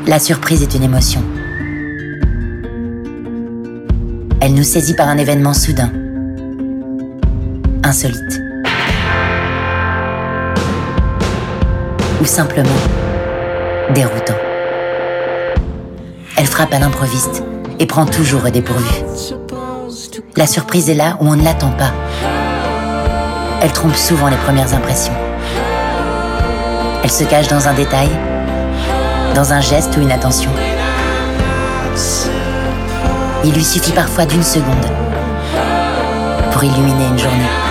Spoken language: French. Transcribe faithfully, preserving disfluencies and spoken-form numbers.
La surprise est une émotion. Elle nous saisit par un événement soudain, insolite, ou simplement déroutant. Elle frappe à l'improviste et prend toujours au dépourvu. La surprise est là où on ne l'attend pas. Elle trompe souvent les premières impressions. Elle se cache dans un détail, dans un geste ou une attention. Il lui suffit parfois d'une seconde pour illuminer une journée.